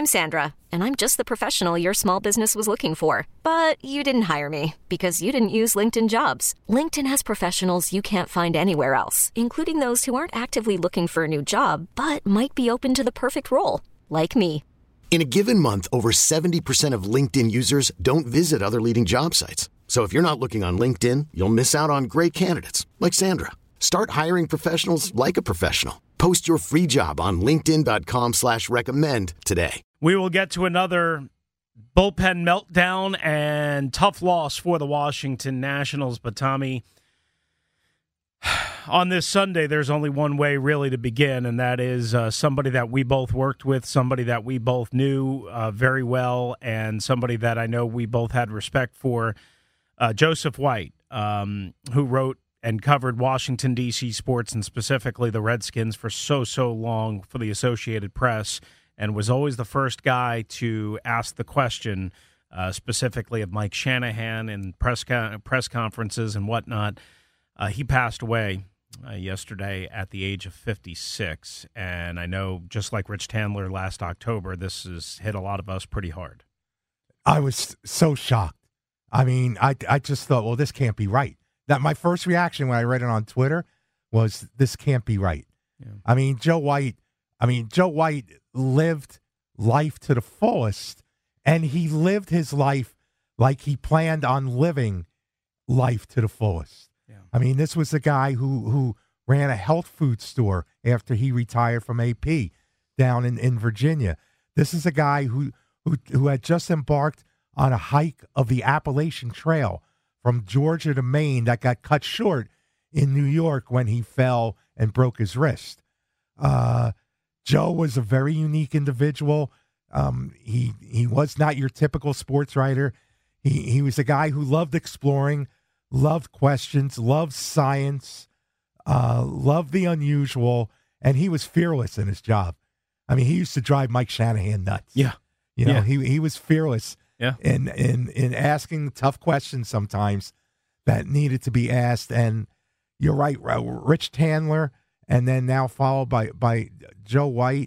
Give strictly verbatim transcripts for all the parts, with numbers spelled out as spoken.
I'm Sandra, and I'm just the professional your small business was looking for. But you didn't hire me because you didn't use LinkedIn Jobs. LinkedIn has professionals you can't find anywhere else, including those who aren't actively looking for a new job, but might be open to the perfect role, like me. In a given month, over seventy percent of LinkedIn users don't visit other leading job sites. So if you're not looking on LinkedIn, you'll miss out on great candidates like Sandra. Start hiring professionals like a professional. Post your free job on linkedin.com slash recommend today. We will get to another bullpen meltdown and tough loss for the Washington Nationals. But, Tommy, on this Sunday, there's only one way really to begin, and that is uh, somebody that we both worked with, somebody that we both knew uh, very well, and somebody that I know we both had respect for, uh, Joseph White, um, who wrote and covered Washington, D C sports, and specifically the Redskins for so, so long for the Associated Press, and was always the first guy to ask the question, uh, specifically of Mike Shanahan in press co- press conferences and whatnot. Uh, he passed away uh, yesterday at the age of fifty-six, and I know, just like Rich Tandler last October, this has hit a lot of us pretty hard. I was so shocked. I mean, I, I just thought, well, this can't be right. That my first reaction when I read it on Twitter was, this can't be right. Yeah. I mean, Joe White, I mean, Joe White lived life to the fullest, and he lived his life like he planned on living life to the fullest. Yeah. I mean, this was a guy who, who ran a health food store after he retired from A P down in, in Virginia. This is a guy who, who, who had just embarked on a hike of the Appalachian Trail from Georgia to Maine that got cut short in New York when he fell and broke his wrist. Uh, Joe was a very unique individual. Um, he he was not your typical sports writer. He he was a guy who loved exploring, loved questions, loved science, uh, loved the unusual, and he was fearless in his job. I mean, he used to drive Mike Shanahan nuts. Yeah, you know, yeah. he he was fearless. Yeah. In, in in asking tough questions sometimes that needed to be asked. And you're right, Rich Tandler, and then now followed by, by Joe White.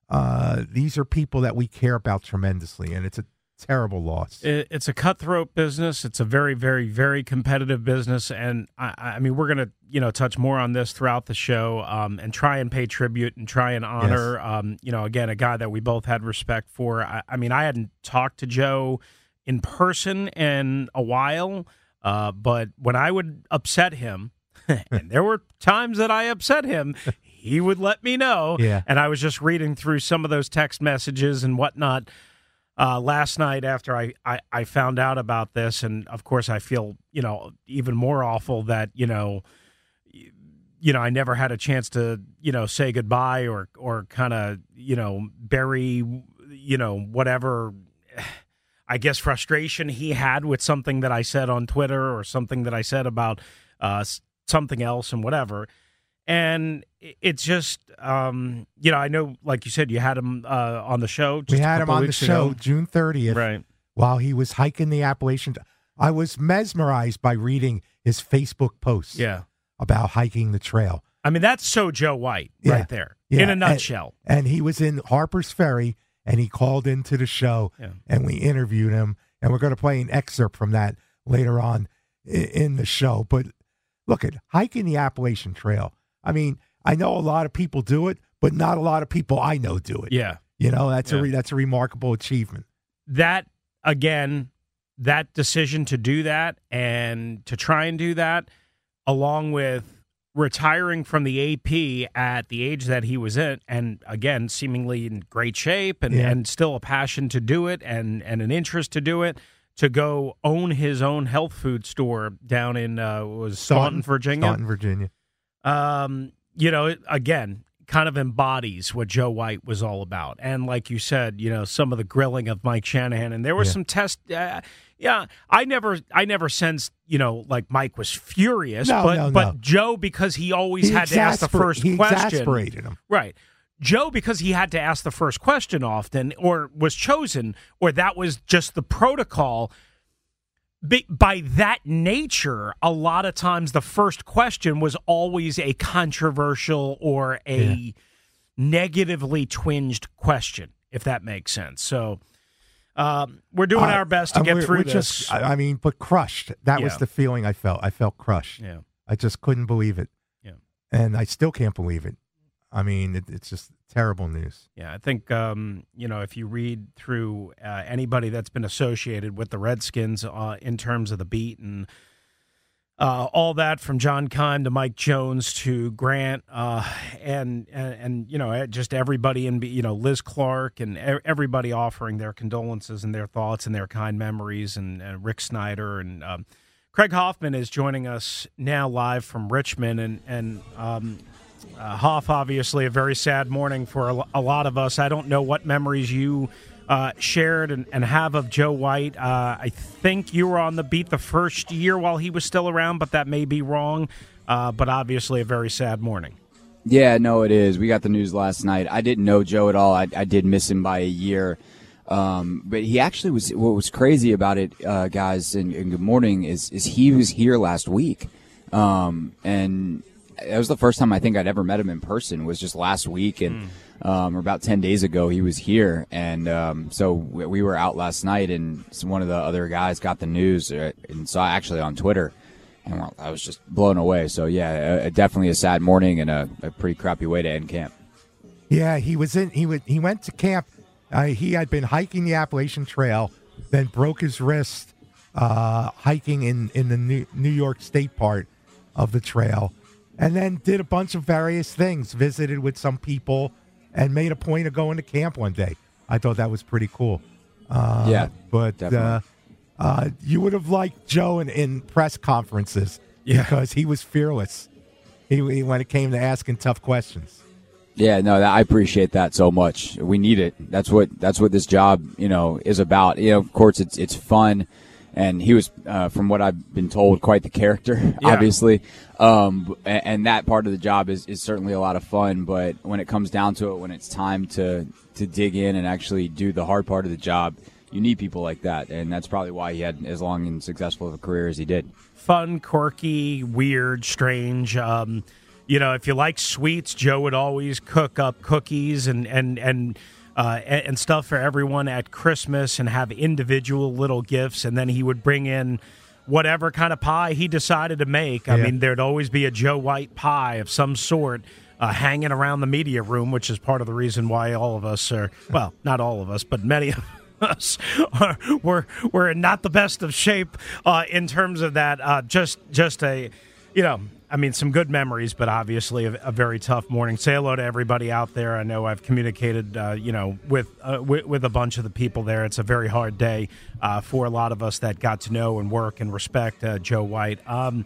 Uh, these are people that we care about tremendously, and it's a terrible loss. It, it's a cutthroat business. It's a very, very, very competitive business. And, I, I mean, we're going to, you know, touch more on this throughout the show um, and try and pay tribute and try and honor, yes. um, you know, again, a guy that we both had respect for. I, I mean, I hadn't talked to Joe in person in a while, uh, but when I would upset him, and there were times that I upset him, he would let me know. Yeah. And I was just reading through some of those text messages and whatnot Uh, last night after I, I, I found out about this, and of course I feel, you know, even more awful that, you know, you know, I never had a chance to, you know, say goodbye or, or kind of, you know, bury, you know, whatever, I guess, frustration he had with something that I said on Twitter or something that I said about uh, something else and whatever. And it's just, um, you know, I know, like you said, you had him uh, on the show. Just we had him on the show ago. June thirtieth, right? While he was hiking the Appalachian. I was mesmerized by reading his Facebook posts, yeah. about hiking the trail. I mean, that's so Joe White yeah. right there, yeah. in a nutshell. And, and he was in Harper's Ferry, and he called into the show, yeah. and we interviewed him, and we're going to play an excerpt from that later on in, in the show. But look at hiking the Appalachian Trail. I mean, I know a lot of people do it, but not a lot of people I know do it. Yeah. You know, that's yeah. a re- that's a remarkable achievement. That, again, that decision to do that and to try and do that, along with retiring from the A P at the age that he was in, and, again, seemingly in great shape and, yeah. and still a passion to do it and, and an interest to do it, to go own his own health food store down in, uh, was Staunton, Virginia? Staunton, Virginia. Um, you know, again, kind of embodies what Joe White was all about. And like you said, you know, some of the grilling of Mike Shanahan, and there was yeah. some test. Uh, yeah, I never, I never sensed, you know, like Mike was furious, no, but no, but no. Joe, because he always he had to ask the first he question. exasperated him. Right. Joe, because he had to ask the first question often, or was chosen, or that was just the protocol. By that nature, a lot of times the first question was always a controversial or a yeah. negatively twinged question. if that makes sense. So um, we're doing uh, our best to get we're, through we're this. Just, I mean, but crushed. That Yeah. was the feeling I felt. I felt crushed. Yeah. I just couldn't believe it. Yeah. And I still can't believe it. I mean, it, it's just terrible news. Yeah, I think, um, you know, if you read through uh, anybody that's been associated with the Redskins uh, in terms of the beat and uh, all that, from John Keim to Mike Jones to Grant uh, and, and, and, you know, just everybody, in, you know, Liz Clark and everybody offering their condolences and their thoughts and their kind memories, and, and Rick Snyder and um, Craig Hoffman is joining us now live from Richmond. And, and um, uh, Hoff, obviously a very sad morning for a, a lot of us. I don't know what memories you uh, shared and, and have of Joe White. Uh, I think you were on the beat the first year while he was still around, but that may be wrong. Uh, but obviously a very sad morning. Yeah, no, it is. We got the news last night. I didn't know Joe at all. I, I did miss him by a year. Um, but he actually was, what was crazy about it, uh, guys, and, and good morning, is, is he was here last week. Um, and that was the first time I think I'd ever met him in person, was just last week. And, mm. um, or about ten days ago, he was here. And, um, so we, we were out last night, and some, one of the other guys got the news uh, and saw actually on Twitter. And I was just blown away. So, yeah, uh, definitely a sad morning and a, a pretty crappy way to end camp. Yeah, he was in, he would, he went to camp. Uh, he had been hiking the Appalachian Trail, then broke his wrist uh, hiking in, in the New, New York State part of the trail, and then did a bunch of various things, visited with some people, and made a point of going to camp one day. I thought that was pretty cool. Uh, yeah, but uh, uh, you would have liked Joe in, in press conferences yeah. because he was fearless he, he, when it came to asking tough questions. Yeah, no, that, I appreciate that so much. We need it. That's what that's what this job, you know, is about. You know, of course, it's it's fun, and he was, uh, from what I've been told, quite the character, yeah. obviously. Um, and, and that part of the job is, is certainly a lot of fun. But when it comes down to it, when it's time to to dig in and actually do the hard part of the job, you need people like that, and that's probably why he had as long and successful of a career as he did. Fun, quirky, weird, strange. Um, You know, if you like sweets, Joe would always cook up cookies and and and uh, and stuff for everyone at Christmas, and have individual little gifts. And then he would bring in whatever kind of pie he decided to make. I yeah. mean, there'd always be a Joe White pie of some sort uh, hanging around the media room, which is part of the reason why all of us are, well, not all of us, but many of us are, we're, we're in not the best of shape uh, in terms of that. Uh, just, just a, you know, I mean, some good memories, but obviously a, a very tough morning. Say hello to everybody out there. I know I've communicated, uh, you know, with, uh, with with a bunch of the people there. It's a very hard day uh, for a lot of us that got to know and work and respect uh, Joe White. Um,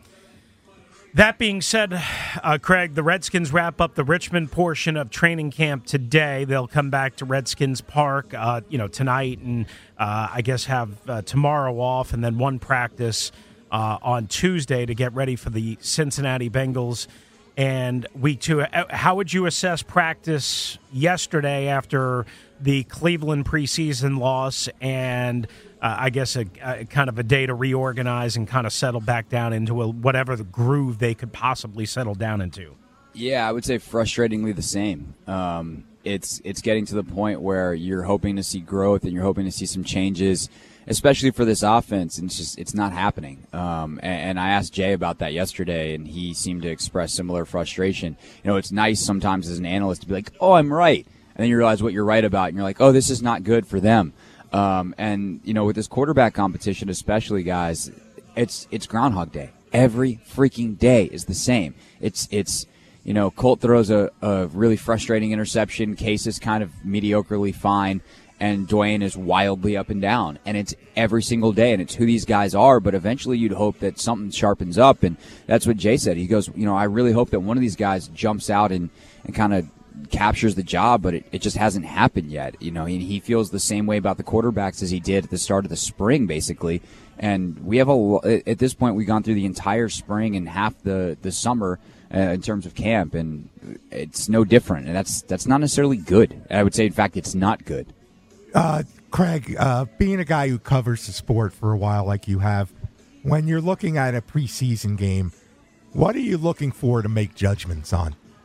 that being said, uh, Craig, the Redskins wrap up the Richmond portion of training camp today. They'll come back to Redskins Park, uh, you know, tonight, and uh, I guess have uh, tomorrow off, and then one practice Uh, on Tuesday to get ready for the Cincinnati Bengals and week two. How would you assess practice yesterday after the Cleveland preseason loss and uh, I guess a, a kind of a day to reorganize and kind of settle back down into a, whatever the groove they could possibly settle down into? Yeah, I would say frustratingly the same. Um, it's it's getting to the point where you're hoping to see growth and you're hoping to see some changes, especially for this offense, and it's just it's not happening. Um, and, and I asked Jay about that yesterday, and he seemed to express similar frustration. You know, it's nice sometimes as an analyst to be like, "Oh, I'm right," and then you realize what you're right about, and you're like, "Oh, this is not good for them." Um, and you know, with this quarterback competition, especially, guys, it's it's Groundhog Day. Every freaking day is the same. It's it's. You know, Colt throws a, a really frustrating interception. Case is kind of mediocrely fine. And Dwayne is wildly up and down. And it's every single day. And it's who these guys are. But eventually you'd hope that something sharpens up. And that's what Jay said. He goes, you know, I really hope that one of these guys jumps out and, and kind of captures the job. But it, it just hasn't happened yet. You know, he, he feels the same way about the quarterbacks as he did at the start of the spring, basically. And we have a, at this point, we've gone through the entire spring and half the, the summer Uh, in terms of camp, and it's no different, and that's that's not necessarily good. I would say, in fact, it's not good. Uh, Craig, uh, being a guy who covers the sport for a while like you have, when you're looking at a preseason game, what are you looking for to make judgments on?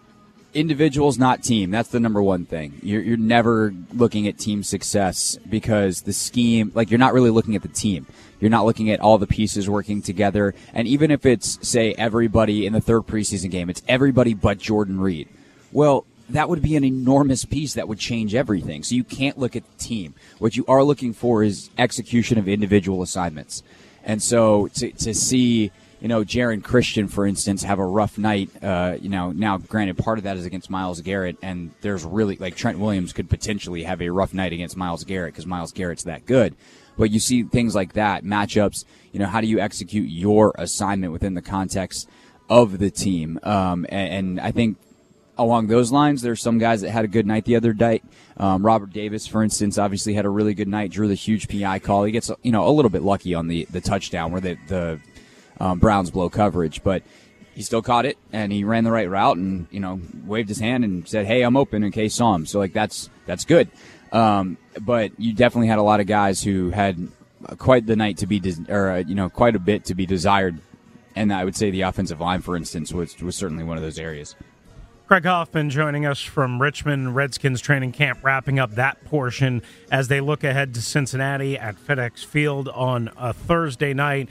individuals, not team. That's the number one thing. You're, you're never looking at team success because the scheme, like you're not really looking at the team. You're not looking at all the pieces working together. And even if it's, say, everybody in the third preseason game, it's everybody but Jordan Reed. Well, that would be an enormous piece that would change everything. So you can't look at the team. What you are looking for is execution of individual assignments. And so to, to see, you know, Jaron Christian, for instance, have a rough night, uh, you know, now granted part of that is against Myles Garrett, and there's really, like Trent Williams could potentially have a rough night against Myles Garrett because Myles Garrett's that good. But you see things like that, matchups, you know, how do you execute your assignment within the context of the team? Um, and, and I think along those lines, there's some guys that had a good night the other night. Um, Robert Davis, for instance, obviously had a really good night, drew the huge P I call. He gets, you know, a little bit lucky on the, the touchdown where the, the um, Browns blow coverage, but he still caught it, and he ran the right route and, you know, waved his hand and said, hey, I'm open, in case saw him. So, like, that's that's good. Um, but you definitely had a lot of guys who had quite the night to be, des- or, uh, you know, quite a bit to be desired. And I would say the offensive line, for instance, was, was certainly one of those areas. Craig Hoffman joining us from Richmond Redskins training camp, wrapping up that portion as they look ahead to Cincinnati at FedEx Field on a Thursday night.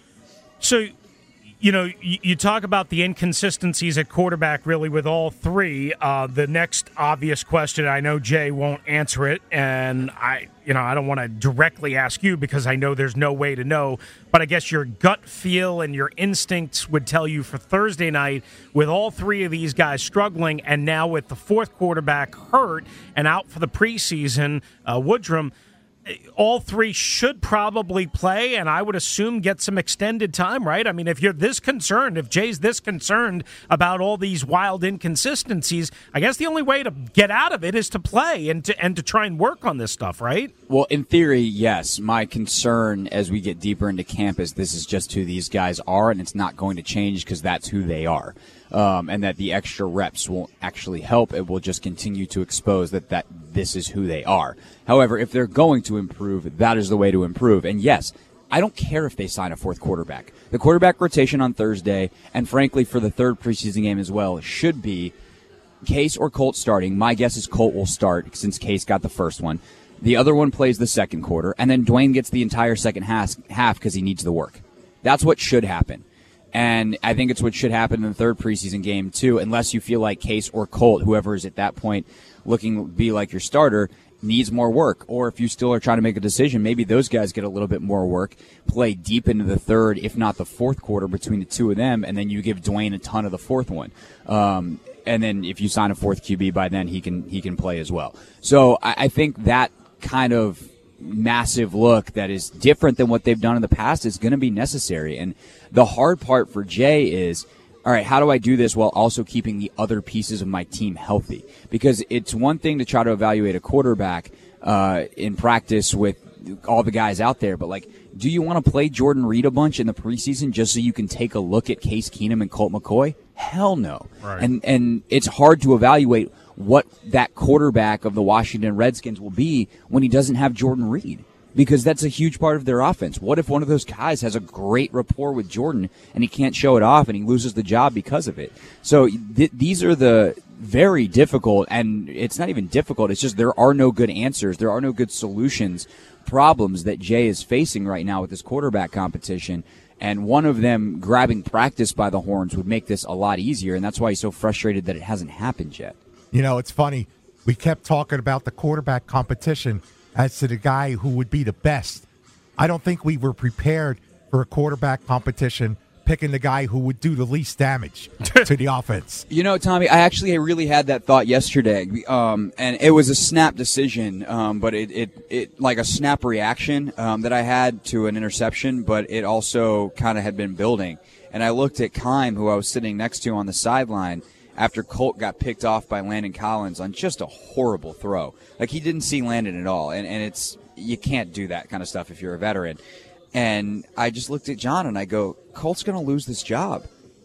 So, you know, you, you talk about the inconsistencies at quarterback really with all three. Uh, the next obvious question, I know Jay won't answer it, and I, you know, I don't want to directly ask you because I know there's no way to know, but I guess your gut feel and your instincts would tell you for Thursday night with all three of these guys struggling, and now with the fourth quarterback hurt and out for the preseason, uh, Woodrum, all three should probably play, and I would assume get some extended time, right? I mean, if you're this concerned, if Jay's this concerned about all these wild inconsistencies, I guess the only way to get out of it is to play and to and to try and work on this stuff, right? Well, in theory, yes. My concern as we get deeper into camp is this is just who these guys are, and it's not going to change because that's who they are. Um, and that the extra reps won't actually help. It will just continue to expose that, that this is who they are. However, if they're going to improve, that is the way to improve. And yes, I don't care if they sign a fourth quarterback. The quarterback rotation on Thursday, and frankly for the third preseason game as well, should be Case or Colt starting. My guess is Colt will start since Case got the first one. The other one plays the second quarter, and then Dwayne gets the entire second half because he needs the work. That's what should happen. And I think it's what should happen in the third preseason game, too, unless you feel like Case or Colt, whoever is at that point looking to be like your starter, needs more work. Or if you still are trying to make a decision, maybe those guys get a little bit more work, play deep into the third, if not the fourth quarter between the two of them, and then you give Dwayne a ton of the fourth one. Um, and then if you sign a fourth Q B by then, he can he can play as well. So I, I think that kind of massive look that is different than what they've done in the past is going to be necessary. And the hard part for Jay is, all right, how do I do this while also keeping the other pieces of my team healthy? Because it's one thing to try to evaluate a quarterback uh, in practice with all the guys out there, but like, do you want to play Jordan Reed a bunch in the preseason just so you can take a look at Case Keenum and Colt McCoy? Hell no. Right. And and it's hard to evaluate what that quarterback of the Washington Redskins will be when he doesn't have Jordan Reed, because that's a huge part of their offense. What if one of those guys has a great rapport with Jordan and he can't show it off and he loses the job because of it? So th- these are the very difficult, and it's not even difficult, it's just there are no good answers, there are no good solutions, problems that Jay is facing right now with this quarterback competition. And one of them grabbing practice by the horns would make this a lot easier, and that's why he's so frustrated that it hasn't happened yet. You know, it's funny. We kept talking about the quarterback competition as to the guy who would be the best. I don't think we were prepared for a quarterback competition picking the guy who would do the least damage to the offense. You know, Tommy, I actually really had that thought yesterday, um, and it was a snap decision, um, but it, it, it like a snap reaction um, that I had to an interception, but it also kind of had been building. And I looked at Keim, who I was sitting next to on the sideline, after Colt got picked off by Landon Collins on just a horrible throw. Like, he didn't see Landon at all, and, and it's you can't do that kind of stuff if you're a veteran. And I just looked at John, and I go, Colt's going to lose this job.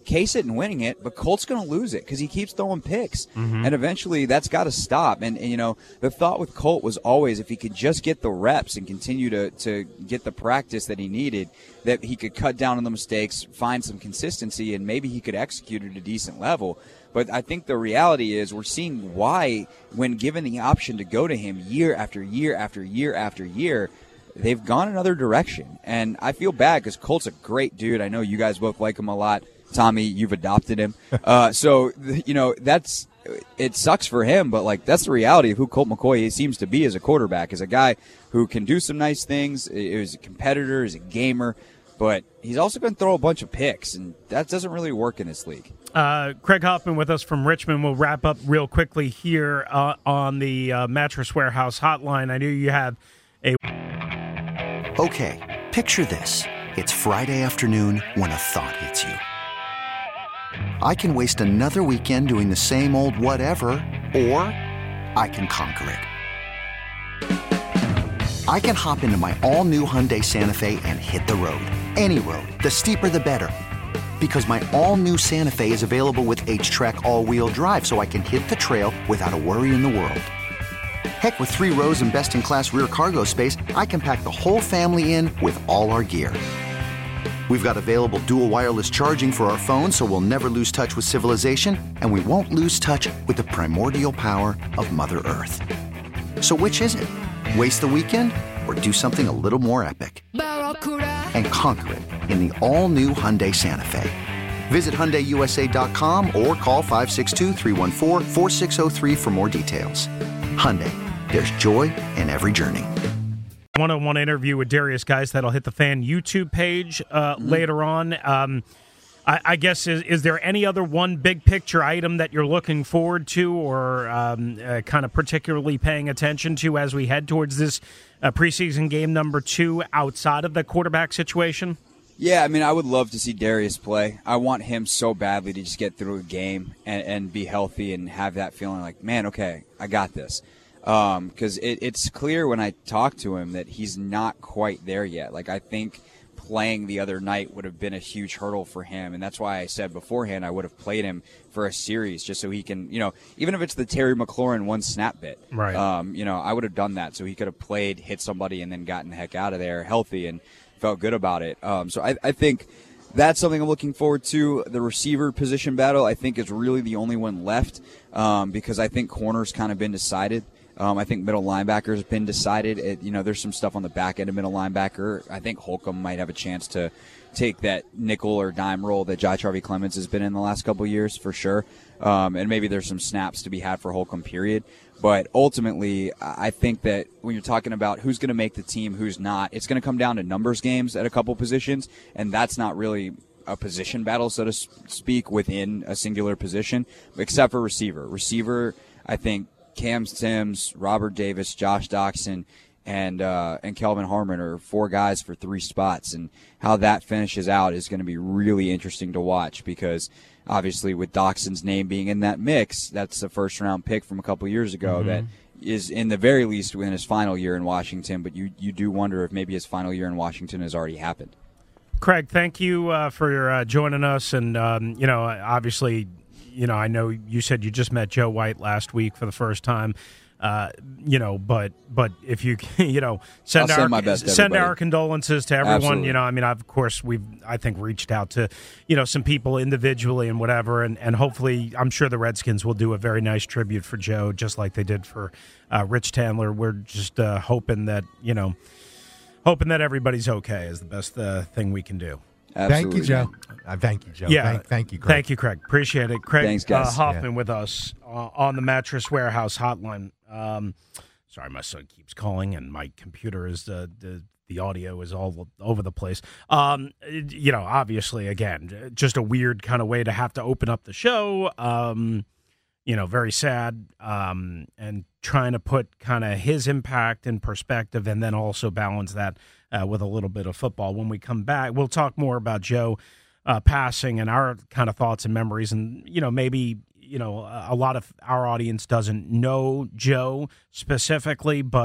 case it and winning it, but Colt's going to lose it because he keeps throwing picks. Mm-hmm. And eventually that's got to stop. And, and, you know, the thought with Colt was always if he could just get the reps and continue to, to get the practice that he needed, that he could cut down on the mistakes, find some consistency, and maybe he could execute at a decent level. But I think the reality is we're seeing why, when given the option to go to him year after year after year after year, they've gone another direction. And I feel bad because Colt's a great dude. I know you guys both like him a lot. Tommy, you've adopted him. Uh, so, you know, that's it sucks for him, but, like, that's the reality of who Colt McCoy seems to be as a quarterback, is a guy who can do some nice things, is a competitor, is a gamer, but he's also going to throw a bunch of picks, and that doesn't really work in this league. Uh, Craig Hoffman with us from Richmond. We'll wrap up real quickly here uh, on the uh, Mattress Warehouse hotline. I knew you have a... Okay, picture this. It's Friday afternoon when a thought hits you. I can waste another weekend doing the same old whatever, or I can conquer it. I can hop into my all-new Hyundai Santa Fe and hit the road. Any road. The steeper, the better. Because my all-new Santa Fe is available with H-Track all-wheel drive, so I can hit the trail without a worry in the world. Heck, with three rows and best-in-class rear cargo space, I can pack the whole family in with all our gear. We've got available dual wireless charging for our phones, so we'll never lose touch with civilization, and we won't lose touch with the primordial power of Mother Earth. So which is it? Waste the weekend or do something a little more epic? And conquer it in the all-new Hyundai Santa Fe. Visit Hyundai U S A dot com or call five six two, three one four, four six zero three for more details. Hyundai, there's joy in every journey. One-on-one interview with Derrius Guice that'll hit the Fan YouTube page uh, mm-hmm. later on. Um, I, I guess, is, is there any other one big picture item that you're looking forward to or um, uh, kind of particularly paying attention to as we head towards this uh, preseason game number two outside of the quarterback situation? Yeah, I mean, I would love to see Derrius play. I want him so badly to just get through a game and, and be healthy and have that feeling like, man, okay, I got this. Because um, it, it's clear when I talk to him that he's not quite there yet. Like, I think playing the other night would have been a huge hurdle for him, and that's why I said beforehand I would have played him for a series just so he can, you know, even if it's the Terry McLaurin one snap bit, right? Um, you know, I would have done that so he could have played, hit somebody, and then gotten the heck out of there healthy and felt good about it. Um, so I, I think that's something I'm looking forward to. The receiver position battle, I think, is really the only one left um, because I think corner's kind of been decided. Um, I think middle linebacker has been decided. It, you know, there's some stuff on the back end of middle linebacker. I think Holcomb might have a chance to take that nickel or dime role that Jai Charvy Clemens has been in the last couple of years for sure. Um, and maybe there's some snaps to be had for Holcomb, period. But ultimately, I think that when you're talking about who's going to make the team, who's not, it's going to come down to numbers games at a couple positions, and that's not really a position battle, so to speak, within a singular position, except for receiver. Receiver, I think, Cam Sims, Robert Davis, Josh Doxson, and uh, and Kelvin Harmon are four guys for three spots. And how that finishes out is going to be really interesting to watch because obviously with Doxson's name being in that mix, that's a first-round pick from a couple years ago mm-hmm. that is in the very least within his final year in Washington. But you, you do wonder if maybe his final year in Washington has already happened. Craig, thank you uh, for uh, joining us. And, um, you know, obviously – You know, I know you said you just met Joe White last week for the first time. Uh, you know, but but if you you know send I'll our send, my best to send everybody. our condolences to everyone. Absolutely. You know, I mean, I've, of course we've I think reached out to you know some people individually and whatever, and, and hopefully I'm sure the Redskins will do a very nice tribute for Joe, just like they did for uh, Rich Tandler. We're just uh, hoping that you know hoping that everybody's okay is the best uh, thing we can do. Absolutely. Thank you, Joe. Uh, thank you, Joe. Yeah. Thank, thank you, Craig. Thank you, Craig. Appreciate it. Craig Thanks, guys. Uh, Hoffman yeah. with us uh, on the Mattress Warehouse hotline. Um, sorry, my son keeps calling, and my computer is uh, the the audio is all over the place. Um, you know, obviously, again, just a weird kind of way to have to open up the show. Um, you know, very sad, um, and trying to put kind of his impact in perspective, and then also balance that uh, with a little bit of football. When we come back, we'll talk more about Joe uh, passing and our kind of thoughts and memories, and you know, maybe you know, a lot of our audience doesn't know Joe specifically, but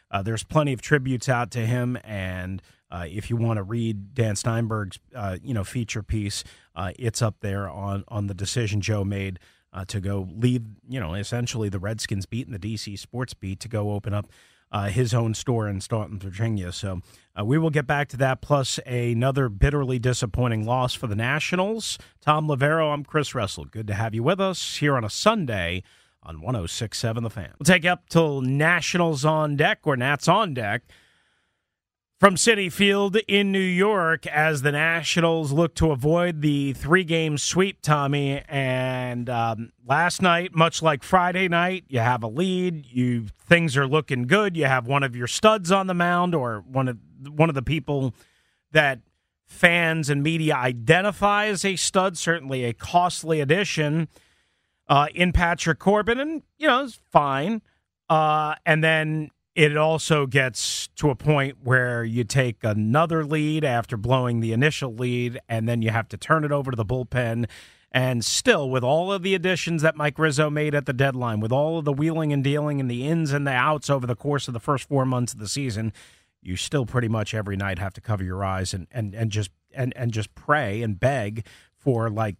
Uh, there's plenty of tributes out to him, and uh, if you want to read Dan Steinberg's uh, you know feature piece, uh, it's up there on on the decision Joe made uh, to go leave you know essentially the Redskins beat and the D C sports beat to go open up uh, his own store in Staunton, Virginia. So uh, we will get back to that, plus another bitterly disappointing loss for the Nationals. Tom Lavero, I'm Chris Russell. Good to have you with us here on a Sunday on one oh six point seven The Fan. We'll take you up till Nationals on deck, or Nats on deck, from Citi Field in New York as the Nationals look to avoid the three-game sweep, Tommy. And um, last night, much like Friday night, you have a lead. You things are looking good. You have one of your studs on the mound, or one of one of the people that fans and media identify as a stud, certainly a costly addition. Uh, in Patrick Corbin, and, you know, it's fine. Uh, and then it also gets to a point where you take another lead after blowing the initial lead, and then you have to turn it over to the bullpen. And still, with all of the additions that Mike Rizzo made at the deadline, with all of the wheeling and dealing and the ins and the outs over the course of the first four months of the season, you still pretty much every night have to cover your eyes and, and, and just and, and just pray and beg for, like,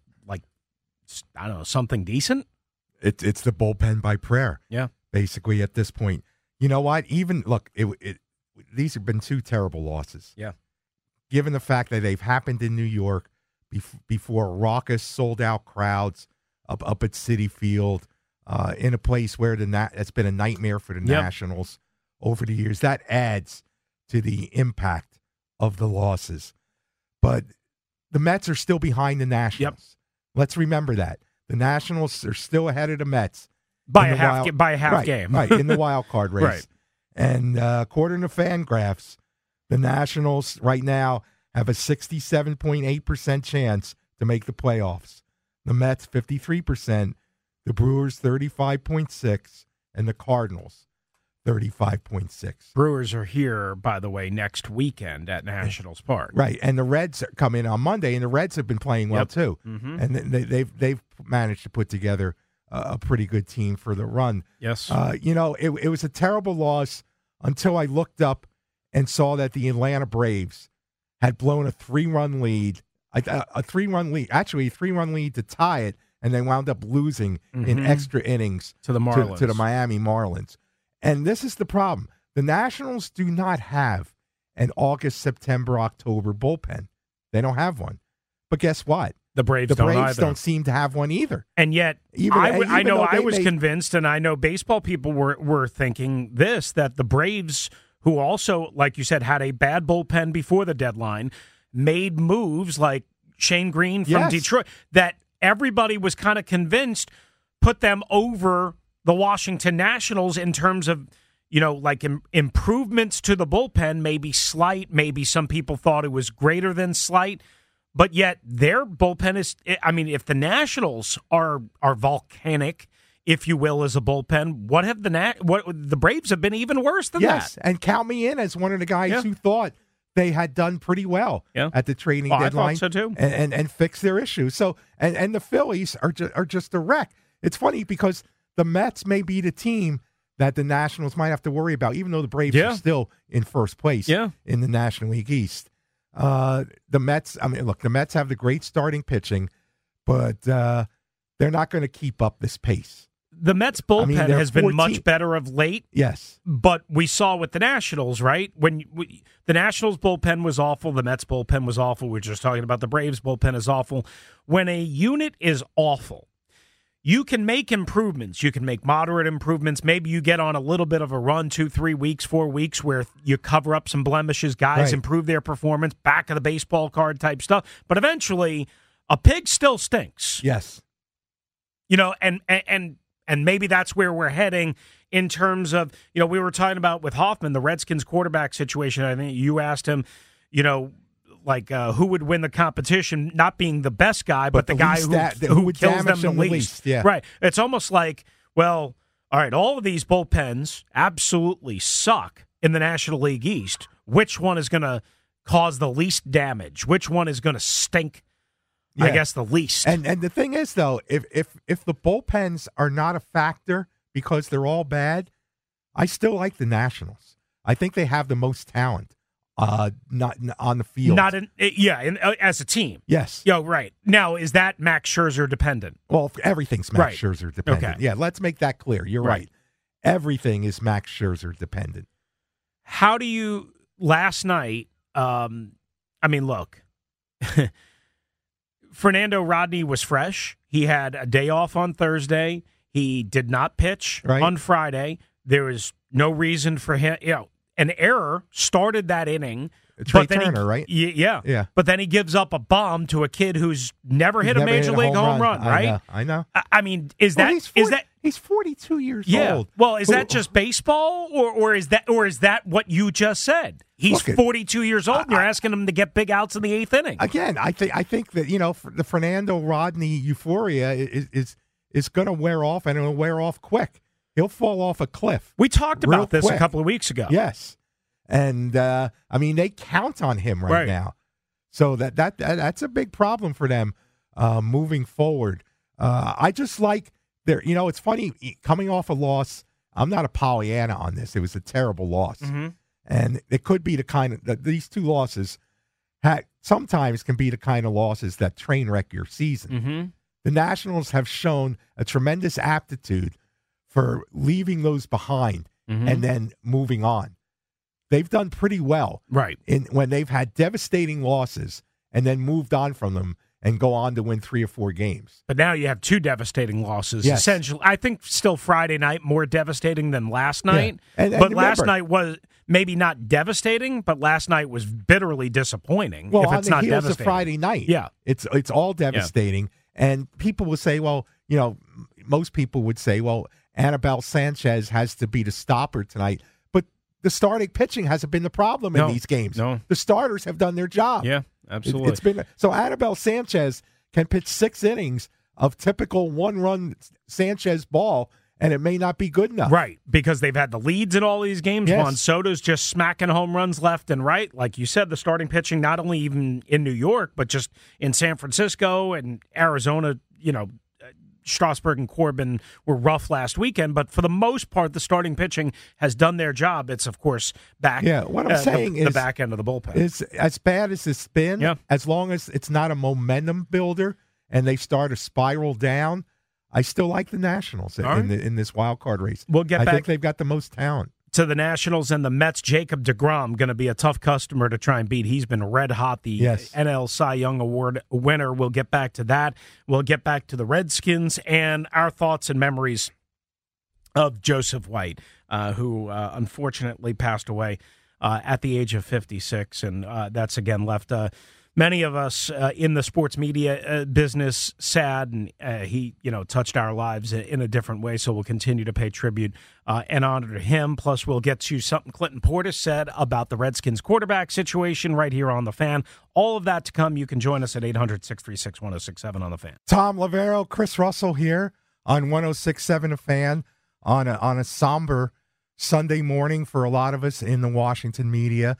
I don't know, something decent? It, it's the bullpen by prayer. Yeah. Basically, at this point. You know what? Even, look, it, it, these have been two terrible losses. Yeah. Given the fact that they've happened in New York bef- before raucous, sold-out crowds up, up at Citi Field, uh, in a place where the na- it's been a nightmare for the yep. Nationals over the years. That adds to the impact of the losses. But the Mets are still behind the Nationals. Yep. Let's remember that. The Nationals are still ahead of the Mets. By a half wild, ga- by a half right, game. right, in the wild card race. Right. And uh, according to Fangraphs, the Nationals right now have a sixty-seven point eight percent chance to make the playoffs. The Mets, fifty-three percent. The Brewers, thirty-five point six. And the Cardinals, thirty-five point six. Brewers are here, by the way, next weekend at Nationals Park. Right, and the Reds come in on Monday, and the Reds have been playing well, yep. too. Mm-hmm. And they, they've they've managed to put together a, a pretty good team for the run. Yes. Uh, you know, it, it was a terrible loss until I looked up and saw that the Atlanta Braves had blown a three-run lead, a, a three-run lead, actually a three-run lead to tie it, and they wound up losing mm-hmm. in extra innings to the Marlins, to, to the Miami Marlins. And this is the problem. The Nationals do not have an August, September, October bullpen. They don't have one. But guess what? The Braves, the don't, Braves either. don't seem to have one either. And yet, even, I, w- even I know I was made, convinced, and I know baseball people were, were thinking this, that the Braves, who also, like you said, had a bad bullpen before the deadline, made moves like Shane Green from yes. Detroit, that everybody was kind of convinced put them over the Washington Nationals in terms of, you know, like im- improvements to the bullpen, maybe slight, maybe some people thought it was greater than slight, but yet their bullpen is, I mean, if the Nationals are are volcanic, if you will, as a bullpen, what have the Na- what the Braves have been even worse than yes, that. And count me in as one of the guys yeah. who thought they had done pretty well yeah. at the trading well, deadline. I thought so too. And, and, and fixed their issues. So, and, and the Phillies are, ju- are just a wreck. It's funny because the Mets may be the team that the Nationals might have to worry about, even though the Braves yeah. are still in first place yeah. in the National League East. Uh, the Mets, I mean, look, the Mets have the great starting pitching, but uh, they're not going to keep up this pace. The Mets bullpen I mean, has been fourteen much better of late. Yes. But we saw with the Nationals, right? When we, the Nationals bullpen was awful, the Mets bullpen was awful. We were just talking about the Braves bullpen is awful. When a unit is awful, you can make improvements. You can make moderate improvements. Maybe you get on a little bit of a run, two, three weeks, four weeks, where you cover up some blemishes, guys right. improve their performance, back of the baseball card type stuff. But eventually, a pig still stinks. Yes. You know, and and and, and maybe that's where we're heading in terms of, you know, we were talking about with Hoffman, the Redskins quarterback situation. I think you asked him, you know, like uh, who would win the competition, not being the best guy, but, but the, the guy who, da- who, who would kills them the least. least. Yeah. Right. It's almost like, well, all right, all of these bullpens absolutely suck in the National League East. Which one is going to cause the least damage? Which one is going to stink, yeah. I guess, the least? And and the thing is, though, if if if the bullpens are not a factor because they're all bad, I still like the Nationals. I think they have the most talent. Uh, not on the field. Not in, yeah, in, uh, as a team. Yes. Yo, right. Now, is that Max Scherzer dependent? Well, everything's Max right. Scherzer dependent. Okay. Yeah, let's make that clear. You're right. right. Everything is Max Scherzer dependent. How do you, last night, um, I mean, look, Fernando Rodney was fresh. He had a day off on Thursday. He did not pitch right. on Friday. There was no reason for him, you know, an error started that inning. Trey Turner, he, right? Yeah. Yeah. But then he gives up a bomb to a kid who's never hit never a major hit a league home, home run, run, right? I know. I, know. I, I mean, is well, that he's forty, is that he's forty-two years yeah. old? Well, is Who, that just baseball, or or is that or is that what you just said? He's look, forty-two years old, and you're I, asking him to get big outs in the eighth inning. Again, I think I think that you know the Fernando Rodney euphoria is is, is going to wear off, and it'll wear off quick. He'll fall off a cliff. We talked about this quick. a couple of weeks ago. Yes. And, uh, I mean, they count on him right, right. now. So that, that that that's a big problem for them uh, moving forward. Uh, I just like their, you know, it's funny, coming off a loss, I'm not a Pollyanna on this. It was a terrible loss. Mm-hmm. And it could be the kind of, the, these two losses ha- sometimes can be the kind of losses that train wreck your season. Mm-hmm. The Nationals have shown a tremendous aptitude for leaving those behind mm-hmm. and then moving on. They've done pretty well, right? In when they've had devastating losses and then moved on from them and go on to win three or four games. But now you have two devastating losses. Yes. Essentially, I think still Friday night more devastating than last night. Yeah. And, and but remember, last night was maybe not devastating, but last night was bitterly disappointing. Well, if on it's the not heels devastating. of Friday night, yeah, it's it's all devastating. Yeah. And people will say, well, you know, most people would say, well, Anibal Sanchez has to be the stopper tonight. The starting pitching hasn't been the problem in no, these games. No. The starters have done their job. Yeah, absolutely. It, it's been so Anibal Sanchez can pitch six innings of typical one-run Sanchez ball, and it may not be good enough. Right, because they've had the leads in all these games. Yes. Juan Soto's just smacking home runs left and right. Like you said, the starting pitching, not only even in New York, but just in San Francisco and Arizona, you know, Strasburg and Corbin were rough last weekend, but for the most part, the starting pitching has done their job. It's, of course, back. Yeah, what I'm uh, saying the, is the back end of the bullpen. It's as bad as it's been. Yeah. As long as it's not a momentum builder and they start to spiral down, I still like the Nationals in, right. in, the, in this wild card race. We'll get I back think they've got the most talent. To the Nationals and the Mets. Jacob deGrom going to be a tough customer to try and beat. He's been red hot, the yes. N L Cy Young Award winner. We'll get back to that. We'll get back to the Redskins and our thoughts and memories of Joseph White, uh, who uh, unfortunately passed away uh, at the age of fifty-six. And uh, that's, again, left uh, many of us uh, in the sports media uh, business sad. And uh, he, you know, touched our lives in a different way. So we'll continue to pay tribute uh, and honor to him. Plus, we'll get to something Clinton Portis said about the Redskins quarterback situation right here on The Fan. All of that to come. You can join us at eight hundred, six three six, one oh six seven on The Fan. Tom Lavero, Chris Russell here on one oh six seven The Fan on a, on a somber Sunday morning for a lot of us in the Washington media.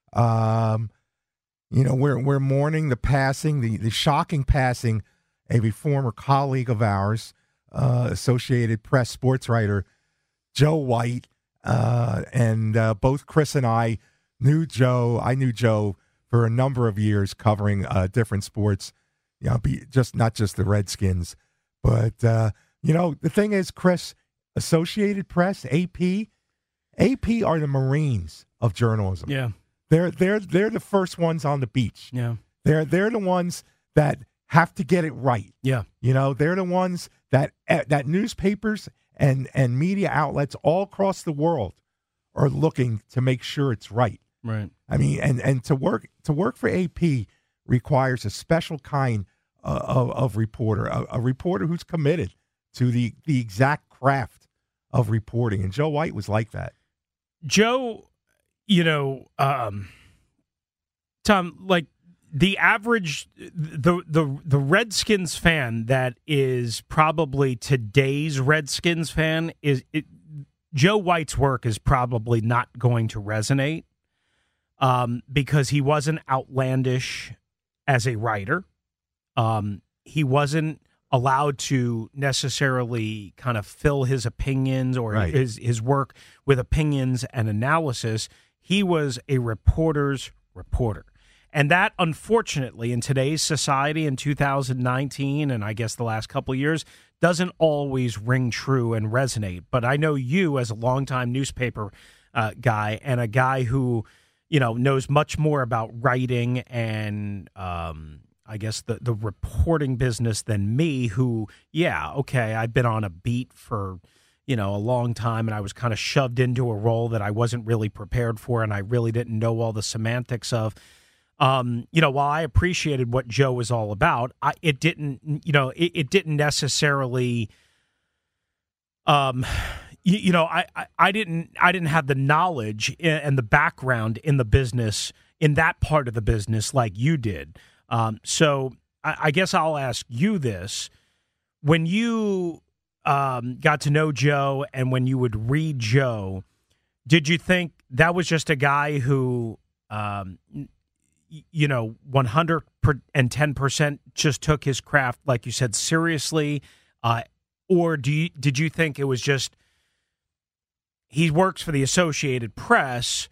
Um, you know, we're we're mourning the passing, the, the shocking passing of a former colleague of ours, uh, Associated Press sports writer Joe White, uh, and uh, both Chris and I knew Joe. I knew Joe for a number of years, covering uh, different sports. You know, be just not just the Redskins, but uh, you know, the thing is, Chris, Associated Press, A P, A P are the Marines of journalism. Yeah. They're they're they're the first ones on the beach. Yeah. They're they're the ones that have to get it right. Yeah. You know, they're the ones that that newspapers and and media outlets all across the world are looking to make sure it's right. Right. I mean, and and to work to work for A P requires a special kind uh, of of reporter, a, a reporter who's committed to the the exact craft of reporting. And Joe White was like that. Joe, you know, um, Tom, like the average, the the the Redskins fan that is probably today's Redskins fan is it, Joe White's work is probably not going to resonate um, because he wasn't outlandish as a writer. Um, he wasn't allowed to necessarily kind of fill his opinions or Right. his his work with opinions and analysis. He was a reporter's reporter. And that, unfortunately, in today's society in two thousand nineteen, and I guess the last couple of years, doesn't always ring true and resonate. But I know you, as a longtime newspaper uh, guy and a guy who, you know, knows much more about writing and um, I guess the, the reporting business than me, who, yeah, okay, I've been on a beat for, you know, a long time, and I was kind of shoved into a role that I wasn't really prepared for, and I really didn't know all the semantics of. Um, you know, while I appreciated what Joe was all about, I, it didn't, you know, it, it didn't necessarily, um, you, you know, I, I, I didn't, I didn't have the knowledge and the background in the business, in that part of the business like you did. Um, so I, I guess I'll ask you this. When you um, got to know Joe and when you would read Joe, did you think that was just a guy who, um, you know, one hundred ten percent just took his craft, like you said, seriously? Uh, or do you, did you think it was just he works for the Associated Press,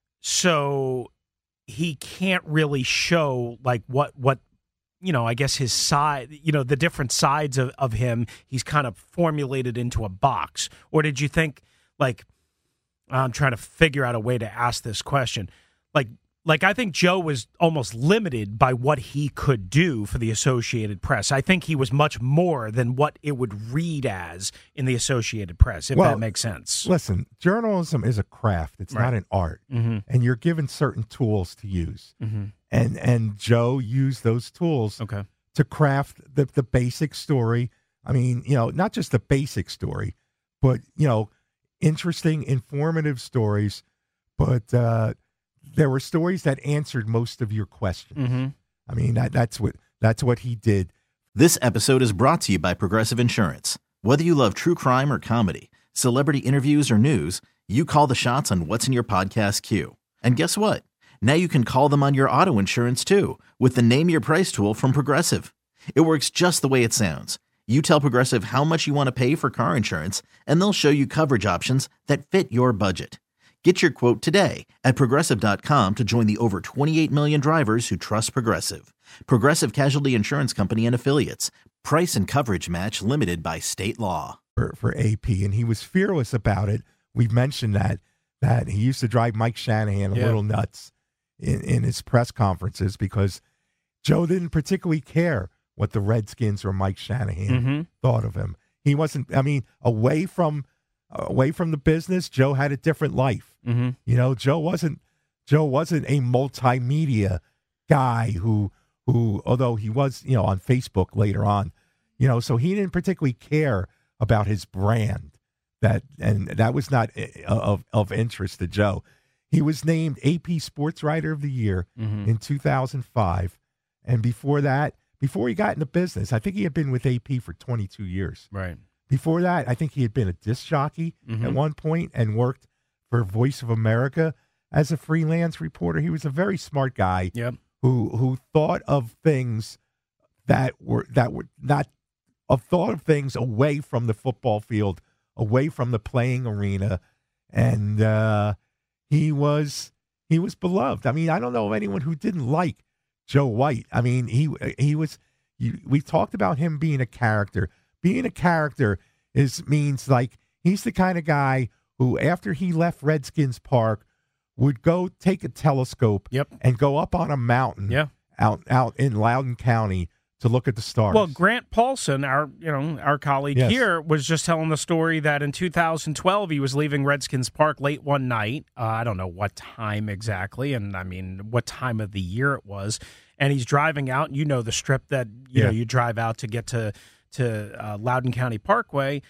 so he can't really show, like, what, what you know, I guess his side, you know, the different sides of, of him, he's kind of formulated into a box? Or did you think, like, I'm trying to figure out a way to ask this question, like, Like, I think Joe was almost limited by what he could do for the Associated Press. I think he was much more than what it would read as in the Associated Press, if Well, that makes sense. Listen, journalism is a craft. It's Right. not an art. Mm-hmm. And you're given certain tools to use. Mm-hmm. And and Joe used those tools Okay. to craft the, the basic story. I mean, you know, not just the basic story, but, you know, interesting, informative stories. But uh, there were stories that answered most of your questions. Mm-hmm. I mean, that, that's what that's what he did. This episode is brought to you by Progressive Insurance. Whether you love true crime or comedy, celebrity interviews or news, you call the shots on what's in your podcast queue. And guess what? Now you can call them on your auto insurance too with the Name Your Price tool from Progressive. It works just the way it sounds. You tell Progressive how much you want to pay for car insurance, and they'll show you coverage options that fit your budget. Get your quote today at Progressive dot com to join the over twenty-eight million drivers who trust Progressive. Progressive Casualty Insurance Company and Affiliates. Price and coverage match limited by state law. For, for A P, and he was fearless about it. We've mentioned that, that he used to drive Mike Shanahan a Yeah. little nuts in, in his press conferences because Joe didn't particularly care what the Redskins or Mike Shanahan Mm-hmm. thought of him. He wasn't, I mean, away from away from the business, Joe had a different life. Mm-hmm. You know, Joe wasn't Joe wasn't a multimedia guy who who although he was, you know, on Facebook later on, you know, so he didn't particularly care about his brand. That and that was not of of interest to Joe. He was named A P Sports Writer of the Year Mm-hmm. in two thousand five, and before that, before he got into business, I think he had been with A P for twenty-two years. Right. Before that, I think he had been a disc jockey Mhm. at one point and worked for Voice of America as a freelance reporter. He was a very smart guy Yep. who who thought of things that were that were not of thought of things away from the football field, away from the playing arena, and uh, he was he was beloved. I mean, I don't know of anyone who didn't like Joe White. I mean, he he was. You, we talked about him being a character. Being a character is means like he's the kind of guy who, after he left Redskins Park, would go take a telescope Yep. and go up on a mountain Yeah. out out in Loudoun County to look at the stars. Well, Grant Paulson, our you know our colleague Yes. here, was just telling the story that in two thousand twelve he was leaving Redskins Park late one night. Uh, I don't know what time exactly, and I mean what time of the year it was. And he's driving out. And you know the strip that you Yeah. know you drive out to get to to uh, Loudoun County Parkway,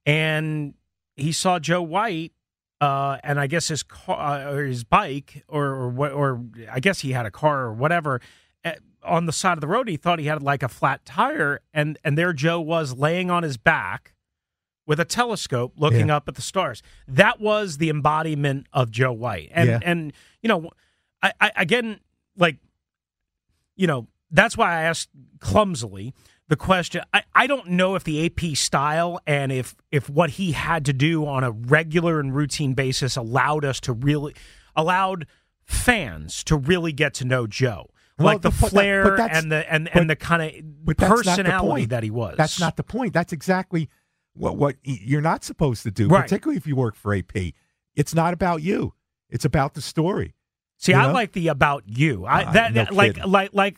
and he saw Joe White. Uh, and I guess his car uh, or his bike or or, what, or I guess he had a car or whatever uh, on the side of the road. He thought he had like a flat tire, and and there Joe was laying on his back with a telescope looking Yeah. up at the stars. That was the embodiment of Joe White. And Yeah. and you know, I, I again like you know that's why I asked clumsily the question, I, I don't know if the A P style and if if what he had to do on a regular and routine basis allowed us to really, allowed fans to really get to know Joe. Well, like the, the flair that, and the and, but, and the kind of personality that he was. That's not the point. That's exactly what what you're not supposed to do, right. particularly if you work for A P. It's not about you. It's about the story. See, you I know? like the about you. I uh, that, no that like, kidding. like like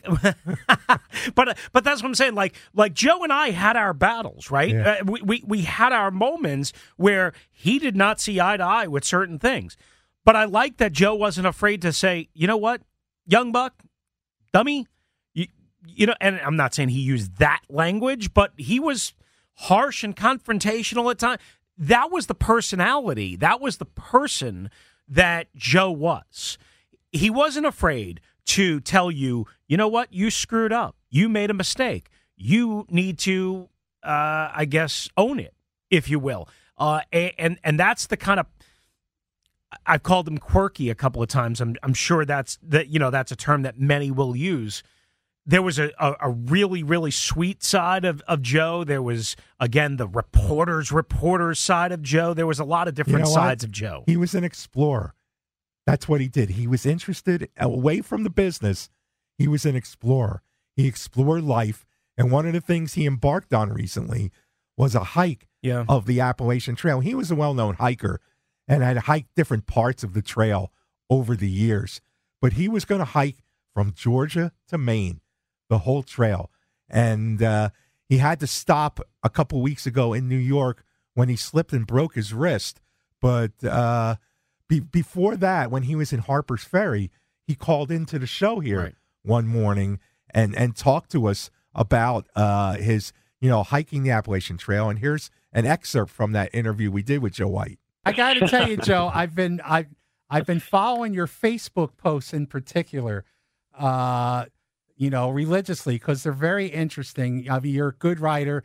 but but that's what I'm saying. Like like Joe and I had our battles, right? Yeah. Uh, we, we we had our moments where he did not see eye to eye with certain things. But I like that Joe wasn't afraid to say, you know what, young buck, dummy, you you know. And I'm not saying he used that language, but he was harsh and confrontational at times. That was the personality. That was the person that Joe was. He wasn't afraid to tell you, you know what, you screwed up. You made a mistake. You need to, uh, I guess, own it, if you will. Uh, and and that's the kind of, I've called him quirky a couple of times. I'm I'm sure that's that you know that's a term that many will use. There was a, a, a really, really sweet side of, of Joe. There was, again, the reporter's reporter's side of Joe. There was a lot of different you know sides what? of Joe. He was an explorer. That's what he did. He was interested away from the business. He was an explorer. He explored life. And one of the things he embarked on recently was a hike yeah. of the Appalachian Trail. He was a well-known hiker and had hiked different parts of the trail over the years. But he was going to hike from Georgia to Maine, the whole trail. And uh, he had to stop a couple weeks ago in New York when he slipped and broke his wrist. But uh, be- before that, when he was in Harper's Ferry, he called into the show here right. one morning and, and talked to us about uh, his, you know, hiking the Appalachian Trail. And here's an excerpt from that interview we did with Joe White. I got to tell you, Joe, I've been I've I've been following your Facebook posts in particular. Uh, you know, religiously, because they're very interesting. I mean, you're a good writer,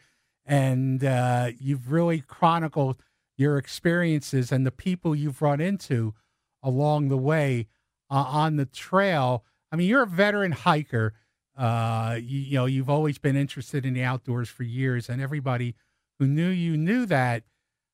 and uh, you've really chronicled your experiences and the people you've run into along the way uh, on the trail. I mean, you're a veteran hiker. Uh, you, you know, you've always been interested in the outdoors for years, and everybody who knew you knew that.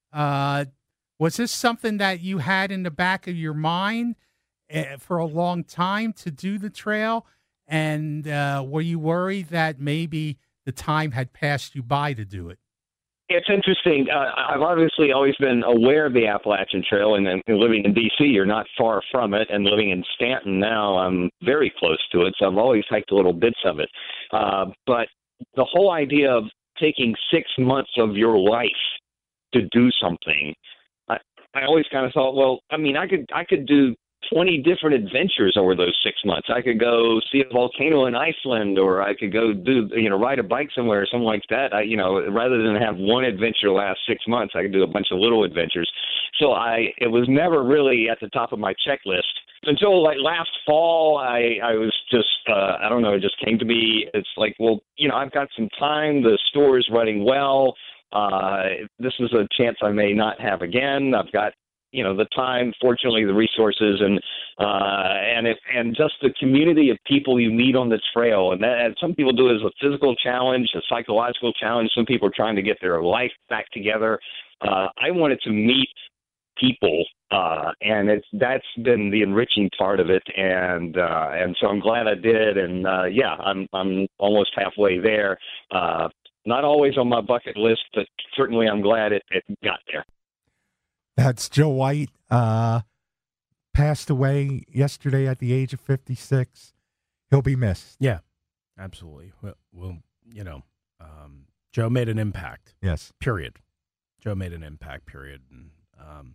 Uh, was this something that you had in the back of your mind uh, for a long time to do the trail? And uh, were you worried that maybe the time had passed you by to do it? It's interesting. Uh, I've obviously always been aware of the Appalachian Trail, and, and living in D C, you're not far from it. And living in Stanton now, I'm very close to it, so I've always hiked little bits of it. Uh, but the whole idea of taking six months of your life to do something, I, I always kind of thought, well, I mean, I could I could do twenty different adventures over those six months. I could go see a volcano in Iceland, or I could go do, you know, ride a bike somewhere or something like that. I, you know, rather than have one adventure last six months, I could do a bunch of little adventures. So I, it was never really at the top of my checklist until like last fall. I, I was just, uh, I don't know, it just came to me. It's like, well, you know, I've got some time. The store is running well. Uh, this is a chance I may not have again. I've got, you know, the time, fortunately, the resources, and uh, and it, and just the community of people you meet on the trail. And, that, and some people do it as a physical challenge, a psychological challenge. Some people are trying to get their life back together. Uh, I wanted to meet people, uh, and it's that's been the enriching part of it. And uh, and so I'm glad I did. And uh, yeah, I'm I'm almost halfway there. Uh, not always on my bucket list, but certainly I'm glad it, it got there. That's Joe White, uh, passed away yesterday at the age of fifty-six. He'll be missed. Yeah, absolutely. Well, well you know, um, Joe made an impact. Yes. Period. Joe made an impact, period. And, um,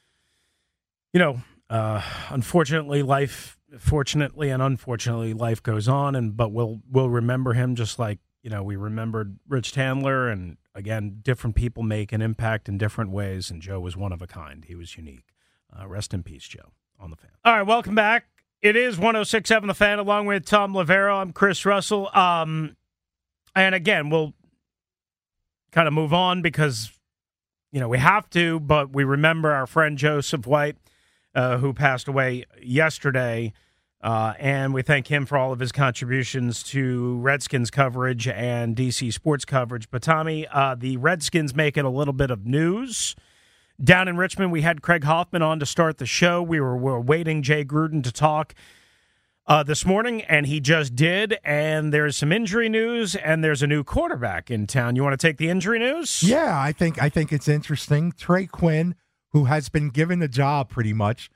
you know, uh, unfortunately, life, fortunately and unfortunately, life goes on, and but we'll we'll remember him just like, you know, we remembered Rich Tandler, and again, different people make an impact in different ways, and Joe was one of a kind. He was unique. Uh, rest in peace, Joe, on The Fan. All right, welcome back. It is one oh six point seven The Fan, along with Tom Lavero. I'm Chris Russell. Um, and again, we'll kind of move on because, you know, we have to, but we remember our friend Joseph White, uh, who passed away yesterday. Uh, and we thank him for all of his contributions to Redskins coverage and D C sports coverage. But, Tommy, uh, the Redskins making a little bit of news. Down in Richmond, we had Craig Hoffman on to start the show. We were, we were waiting Jay Gruden to talk uh, this morning, and he just did. And there's some injury news, and there's a new quarterback in town. You want to take the injury news? Yeah, I think I think it's interesting. Trey Quinn, who has been given the job pretty much,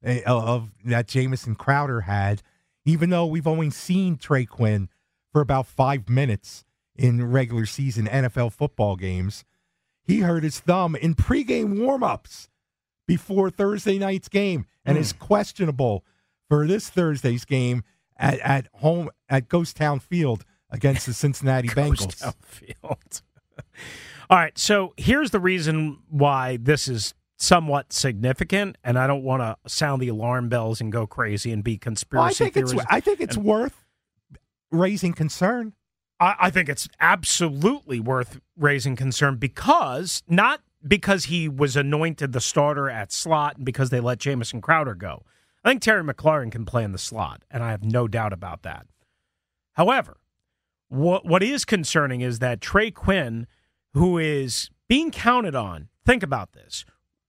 of that Jamison Crowder had, even though we've only seen Trey Quinn for about five minutes in regular season N F L football games. He hurt his thumb in pregame warmups before Thursday night's game and mm. is questionable for this Thursday's game at, at home at Ghost Town Field against the Cincinnati Bengals. Ghost Town Field. All right, so here's the reason why this is somewhat significant, and I don't want to sound the alarm bells and go crazy and be conspiracy well, I think theories. It's, I think it's and, worth raising concern. I, I think it's absolutely worth raising concern because, not because he was anointed the starter at slot and because they let Jamison Crowder go. I think Terry McLaurin can play in the slot, and I have no doubt about that. However, what what is concerning is that Trey Quinn, who is being counted on, think about this,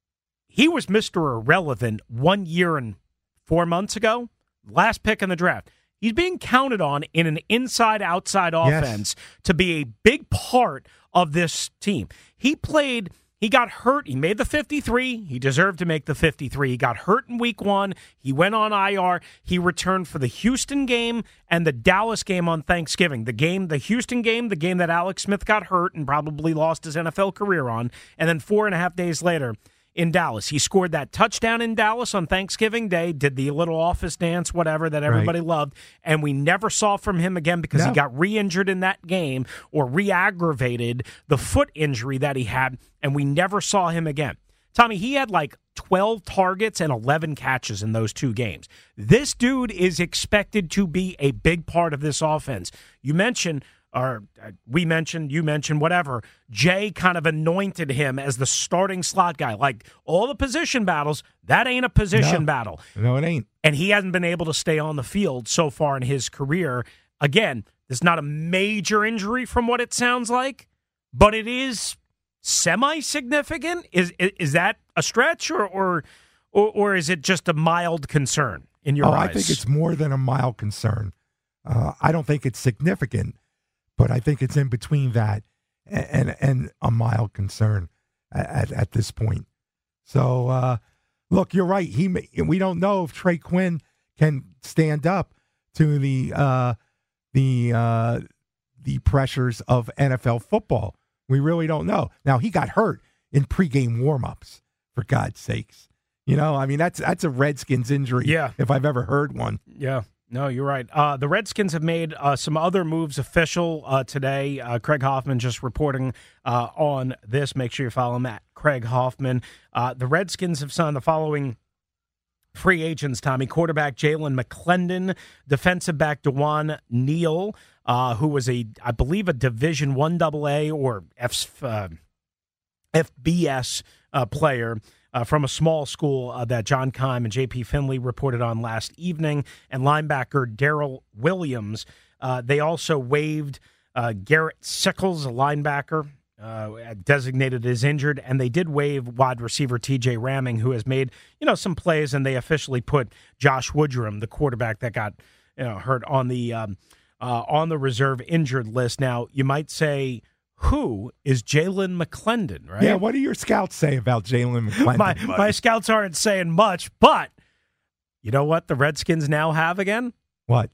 he was Mister Irrelevant one year and four months ago, last pick in the draft. He's being counted on in an inside-outside offense yes. to be a big part of this team. He played, he got hurt. He made the fifty-three. He deserved to make the fifty-three. He got hurt in week one. He went on I R. He returned for the Houston game and the Dallas game on Thanksgiving. The game, the Houston game, the game that Alex Smith got hurt and probably lost his N F L career on. And then four and a half days later, in Dallas. He scored that touchdown in Dallas on Thanksgiving Day, did the little office dance, whatever, that everybody right. loved, and we never saw from him again because no. he got re-injured in that game or re-aggravated the foot injury that he had, and we never saw him again. Tommy, he had like twelve targets and eleven catches in those two games. This dude is expected to be a big part of this offense. You mentioned or we mentioned, you mentioned, whatever, Jay kind of anointed him as the starting slot guy. Like, all the position battles, that ain't a position no. battle. No, it ain't. And he hasn't been able to stay on the field so far in his career. Again, it's not a major injury from what it sounds like, but it is semi-significant. Is is that a stretch, or or or, or is it just a mild concern in your oh, eyes? I think it's more than a mild concern. Uh, I don't think it's significant. But I think it's in between that and and, and a mild concern at, at, at this point. So, uh, look, you're right. He may, we don't know if Trey Quinn can stand up to the uh, the uh, the pressures of N F L football. We really don't know. Now, he got hurt in pregame warmups, for God's sakes. You know, I mean, that's that's a Redskins injury, yeah. if I've ever heard one. Yeah. No, you're right. Uh, the Redskins have made uh, some other moves official uh, today. Uh, Craig Hoffman just reporting uh, on this. Make sure you follow him at Craig Hoffman. Uh, the Redskins have signed the following free agents, Tommy. Quarterback Jalen McClendon, defensive back DeJuan Neal, uh, who was, a, I believe, a Division One double A or F, uh, F B S uh, player. Uh, from a small school uh, that John Keim and J P Finley reported on last evening, and linebacker Daryl Williams. Uh, they also waived uh, Garrett Sickles, a linebacker, uh, designated as injured, and they did waive wide receiver T J Ramming, who has made you know some plays, and they officially put Josh Woodrum, the quarterback that got you know hurt, on the um, uh, on the reserve injured list. Now, you might say, who is Jalen McClendon, right? Yeah, what do your scouts say about Jalen McClendon? my, my scouts aren't saying much, but you know what the Redskins now have again? What?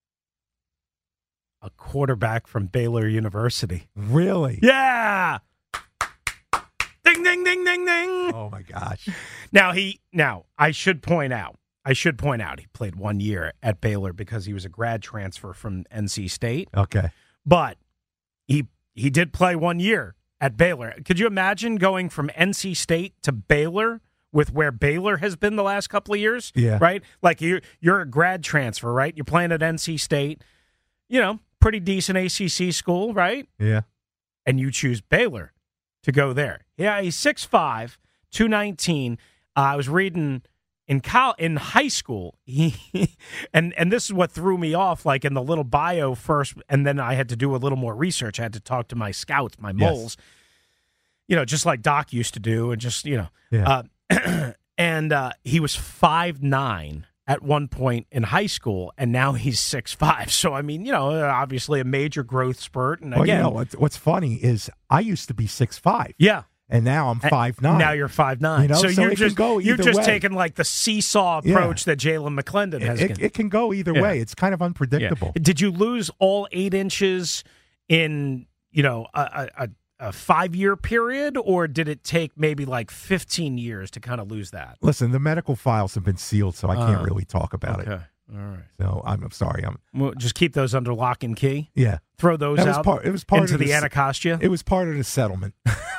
A quarterback from Baylor University. Really? Yeah! Ding, ding, ding, ding, ding! Oh, my gosh. Now, he, now I should point out, I should point out he played one year at Baylor because he was a grad transfer from N C State. Okay. But he He did play one year at Baylor. Could you imagine going from N C State to Baylor with where Baylor has been the last couple of years? Yeah. Right? Like, you, you're a grad transfer, right? You're playing at N C State. You know, pretty decent A C C school, right? Yeah. And you choose Baylor to go there. Yeah, he's six five, two nineteen. Uh, I was reading in col- in high school, he and and this is what threw me off. Like in the little bio first, and then I had to do a little more research. I had to talk to my scouts, my moles, yes. you know, just like Doc used to do, and just you know, yeah. uh, and uh, he was five nine at one point in high school, and now he's six five. So I mean, you know, obviously a major growth spurt. And well, again, you know, what's, what's funny is I used to be six five. Yeah. And now I'm five nine. Now you're five nine. You know? So, so you're just go you're just way. taking like the seesaw approach yeah. that Jalen McClendon has. It, it, it can go either yeah. way. It's kind of unpredictable. Yeah. Did you lose all eight inches in you know a, a, a five year period, or did it take maybe like fifteen years to kind of lose that? Listen, the medical files have been sealed, so I can't uh, really talk about okay. it. All right. So I'm, I'm sorry. I'm well, just keep those under lock and key. Yeah. Throw those that out. Was part, it was part into of the, the Anacostia. It was part of the settlement.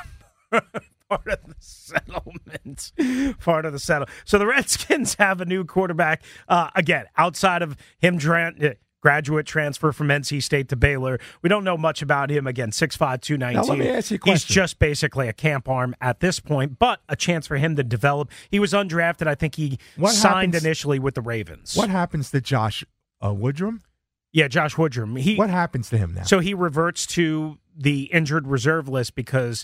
Part of the settlement. Part of the settlement. So the Redskins have a new quarterback. Uh, again, outside of him, tra- graduate transfer from N C State to Baylor. We don't know much about him. Again, six five, two nineteen. Now, let me ask you a question. He's just basically a camp arm at this point, but a chance for him to develop. He was undrafted. I think he what signed happens, initially with the Ravens. What happens to Josh uh, Woodrum? Yeah, Josh Woodrum. He, what happens to him now? So he reverts to the injured reserve list because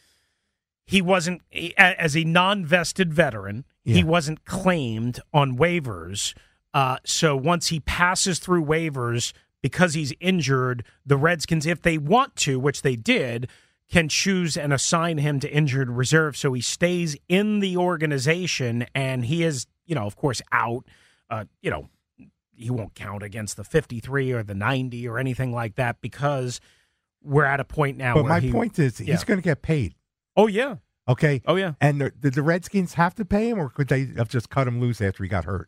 he wasn't, as a non-vested veteran, yeah. he wasn't claimed on waivers. Uh, so once he passes through waivers, because he's injured, the Redskins, if they want to, which they did, can choose and assign him to injured reserve. So he stays in the organization, and he is, you know, of course, out. Uh, you know, he won't count against the fifty-three or the ninety or anything like that because we're at a point now but where my he, point is yeah. he's going to get paid. Oh, yeah. Okay. Oh, yeah. And the, did the Redskins have to pay him, or could they have just cut him loose after he got hurt?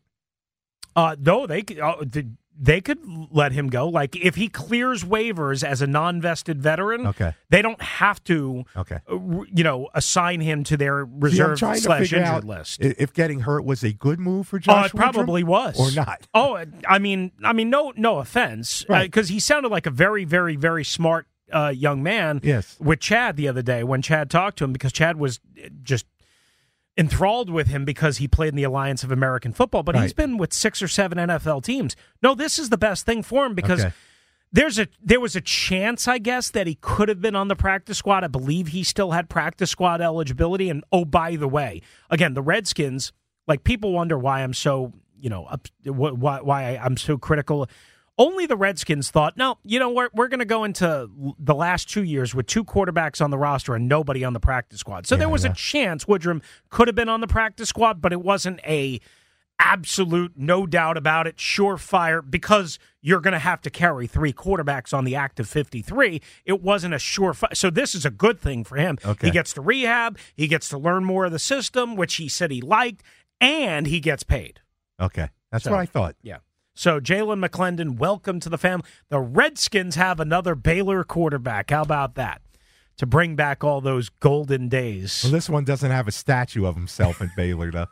Uh, no, they could, uh, they could let him go. Like, if he clears waivers as a non-vested veteran, okay. they don't have to, okay. uh, you know, assign him to their reserve See, slash injured list. If getting hurt was a good move for Josh Oh, it probably Woodrum, was. Or not. Oh, I mean, I mean, no no offense, because right. uh, he sounded like a very, very, very smart Uh, young man yes. with Chad the other day when Chad talked to him, because Chad was just enthralled with him because he played in the Alliance of American Football, but right. he's been with six or seven N F L teams. No, this is the best thing for him because okay. there's a there was a chance, I guess, that he could have been on the practice squad. I believe he still had practice squad eligibility. And oh, by the way, again, the Redskins, like, people wonder why I'm so, you know, up, why why I'm so critical. Only the Redskins thought, no, you know, we're, we're going to go into the last two years with two quarterbacks on the roster and nobody on the practice squad. So yeah, there was yeah. a chance Woodrum could have been on the practice squad, but it wasn't a absolute, no doubt about it, surefire, because you're going to have to carry three quarterbacks on the active fifty-three. It wasn't a surefire. So this is a good thing for him. Okay. He gets to rehab. He gets to learn more of the system, which he said he liked, and he gets paid. Okay. That's so, what I thought. Yeah. So, Jalen McClendon, welcome to the family. The Redskins have another Baylor quarterback. How about that? To bring back all those golden days. Well, this one doesn't have a statue of himself in Baylor, though.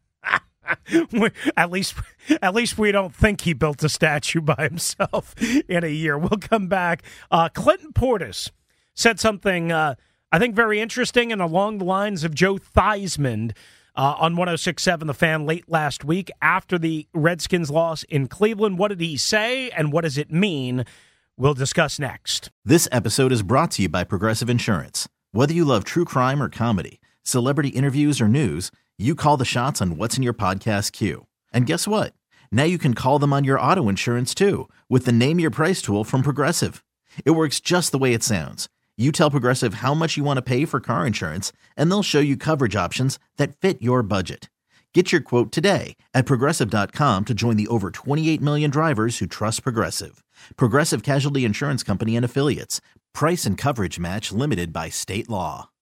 at least, at least we don't think he built a statue by himself in a year. We'll come back. Uh, Clinton Portis said something, uh, I think, very interesting and along the lines of Joe Theismann. Uh, on one oh six point seven The Fan late last week after the Redskins loss in Cleveland. What did he say, and what does it mean? We'll discuss next. This episode is brought to you by Progressive Insurance. Whether you love true crime or comedy, celebrity interviews or news, you call the shots on what's in your podcast queue. And guess what? Now you can call them on your auto insurance too with the Name Your Price tool from Progressive. It works just the way it sounds. You tell Progressive how much you want to pay for car insurance, and they'll show you coverage options that fit your budget. Get your quote today at Progressive dot com to join the over twenty-eight million drivers who trust Progressive. Progressive Casualty Insurance Company and Affiliates. Price and coverage match limited by state law.